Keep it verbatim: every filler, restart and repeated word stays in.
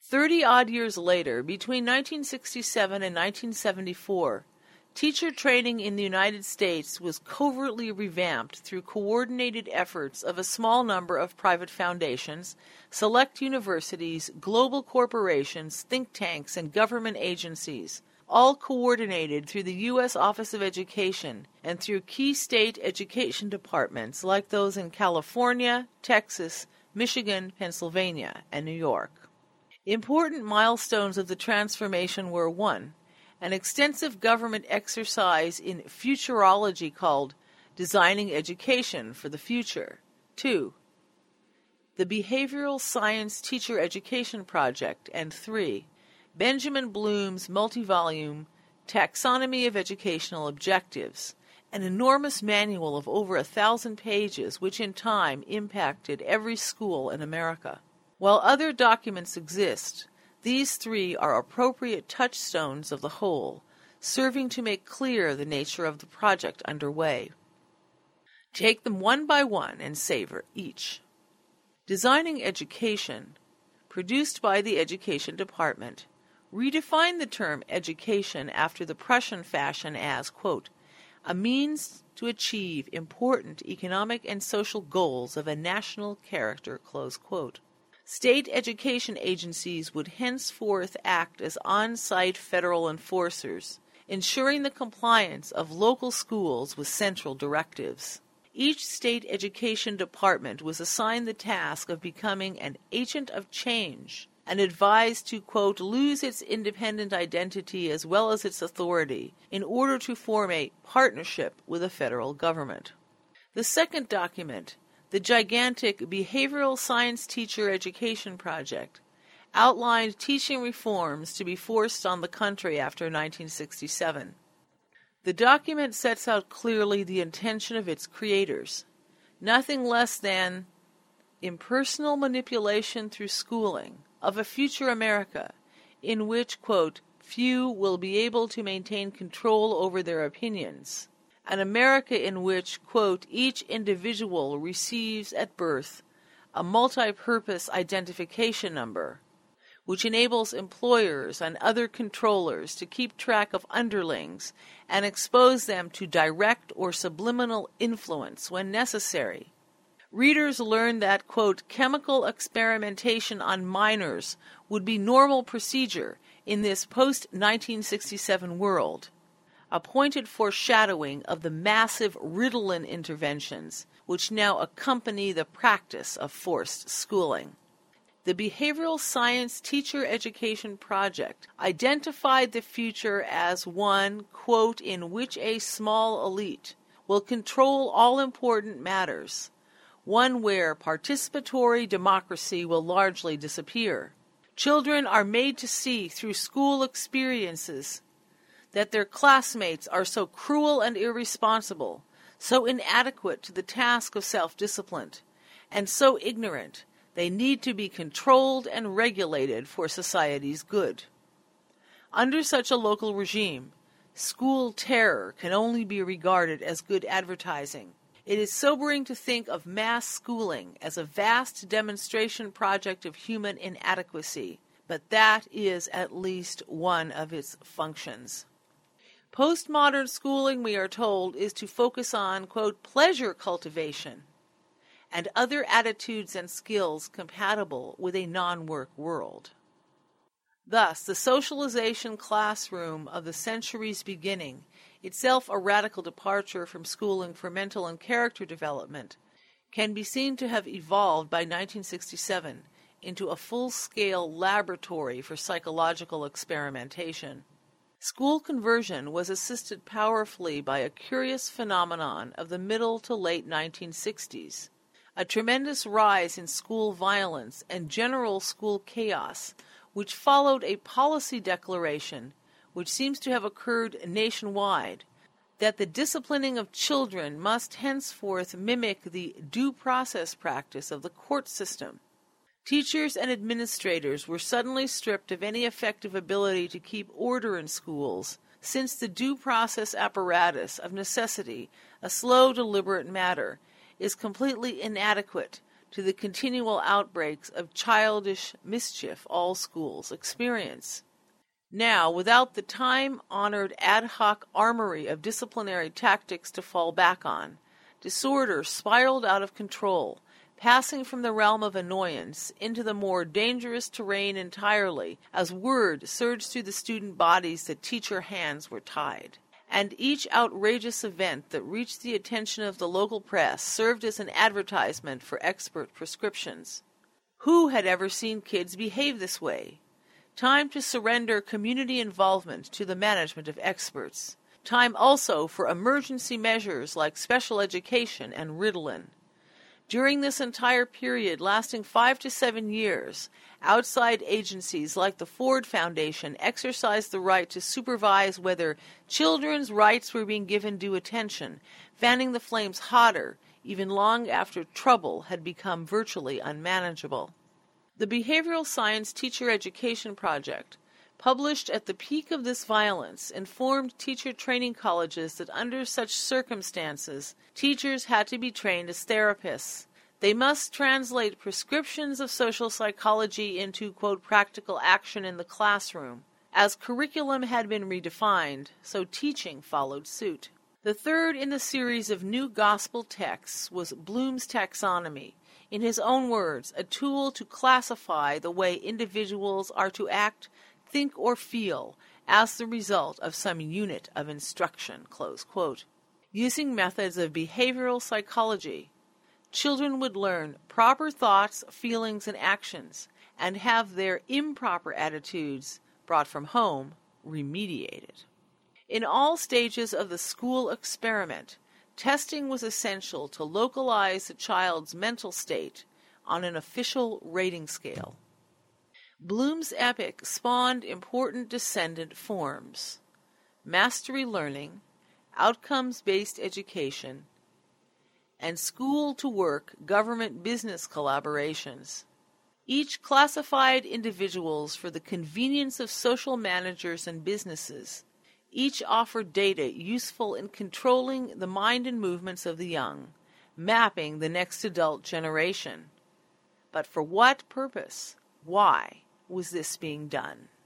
Thirty-odd years later, between nineteen sixty-seven and nineteen seventy-four, teacher training in the United States was covertly revamped through coordinated efforts of a small number of private foundations, select universities, global corporations, think tanks, and government agencies, all coordinated through the U S Office of Education and through key state education departments like those in California, Texas, Michigan, Pennsylvania, and New York. Important milestones of the transformation were: one, an extensive government exercise in futurology called Designing Education for the Future. Two, the Behavioral Science Teacher Education Project. And three, Benjamin Bloom's multi-volume Taxonomy of Educational Objectives, an enormous manual of over a thousand pages which in time impacted every school in America. While other documents exist, these three are appropriate touchstones of the whole, serving to make clear the nature of the project underway. Take them one by one and savor each. Designing Education, produced by the Education Department, redefined the term education after the Prussian fashion as, quote, a means to achieve important economic and social goals of a national character, close quote. State education agencies would henceforth act as on-site federal enforcers, ensuring the compliance of local schools with central directives. Each state education department was assigned the task of becoming an agent of change and advised to, quote, lose its independent identity as well as its authority in order to form a partnership with the federal government. The second document, the gigantic Behavioral Science Teacher Education Project, outlined teaching reforms to be forced on the country after nineteen sixty-seven. The document sets out clearly the intention of its creators, nothing less than impersonal manipulation through schooling of a future America in which, quote, few will be able to maintain control over their opinions, an America in which, quote, each individual receives at birth a multi-purpose identification number, which enables employers and other controllers to keep track of underlings and expose them to direct or subliminal influence when necessary. Readers learned that, quote, chemical experimentation on minors would be normal procedure in this post nineteen sixty-seven world, a pointed foreshadowing of the massive Ritalin interventions which now accompany the practice of forced schooling. The Behavioral Science Teacher Education Project identified the future as one, quote, in which a small elite will control all important matters, one where participatory democracy will largely disappear. Children are made to see through school experiences that their classmates are so cruel and irresponsible, so inadequate to the task of self-discipline, and so ignorant they need to be controlled and regulated for society's good. Under such a local regime, school terror can only be regarded as good advertising. It is sobering to think of mass schooling as a vast demonstration project of human inadequacy, but that is at least one of its functions. Postmodern schooling, we are told, is to focus on, quote, pleasure cultivation and other attitudes and skills compatible with a non-work world. Thus, the socialization classroom of the century's beginning, itself a radical departure from schooling for mental and character development, can be seen to have evolved by nineteen sixty-seven into a full-scale laboratory for psychological experimentation. School conversion was assisted powerfully by a curious phenomenon of the middle to late nineteen sixties, a tremendous rise in school violence and general school chaos, which followed a policy declaration which seems to have occurred nationwide, that the disciplining of children must henceforth mimic the due process practice of the court system. Teachers and administrators were suddenly stripped of any effective ability to keep order in schools, since the due process apparatus, of necessity, a slow, deliberate matter, is completely inadequate to the continual outbreaks of childish mischief all schools experience. Now, without the time-honored ad hoc armory of disciplinary tactics to fall back on, disorder spiraled out of control, passing from the realm of annoyance into the more dangerous terrain entirely, as word surged through the student bodies that teacher hands were tied. And each outrageous event that reached the attention of the local press served as an advertisement for expert prescriptions. Who had ever seen kids behave this way? Time to surrender community involvement to the management of experts. Time also for emergency measures like special education and Ritalin. During this entire period, lasting five to seven years, outside agencies like the Ford Foundation exercised the right to supervise whether children's rights were being given due attention, fanning the flames hotter even long after trouble had become virtually unmanageable. The Behavioral Science Teacher Education Project, published at the peak of this violence, informed teacher training colleges that under such circumstances, teachers had to be trained as therapists. They must translate prescriptions of social psychology into, quote, practical action in the classroom. As curriculum had been redefined, so teaching followed suit. The third in the series of new gospel texts was Bloom's Taxonomy, in his own words, a tool to classify the way individuals are to act, think, or feel as the result of some unit of instruction, close quote. Using methods of behavioral psychology, children would learn proper thoughts, feelings, and actions, and have their improper attitudes brought from home remediated. In all stages of the school experiment, testing was essential to localize the child's mental state on an official rating scale. Bloom's epic spawned important descendant forms: mastery learning, outcomes-based education, and school-to-work government-business collaborations. Each classified individuals for the convenience of social managers and businesses. Each offered data useful in controlling the mind and movements of the young, mapping the next adult generation. But for what purpose? Why was this being done?